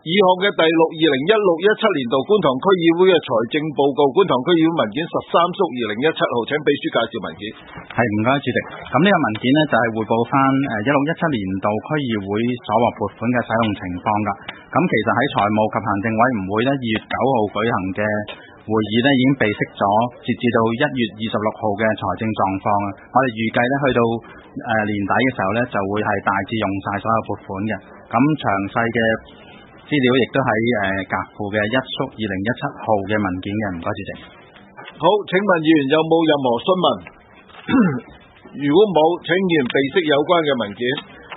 以項嘅第6 2016-17年度觀塘區議會嘅財政報告，觀塘區議會文件13/2017號，請秘書介紹文件。 係，唔該主席。咁呢個文件呢，就係匯報翻16-17年度區議會所獲撥款嘅使用情況㗎。咁其實喺財務及行政委員會呢2月9號舉行嘅會議呢，已經備悉咗截至到1月26號嘅財政狀況啊。我哋預計呢，去到年底嘅時候呢，就會係大致用晒所有撥款嘅。咁詳細嘅資料亦都喺夾附嘅1/2017號嘅文件嘅，唔該主席。 好，請問議員有冇任何詢問？如果冇，請議員備悉有關嘅文件。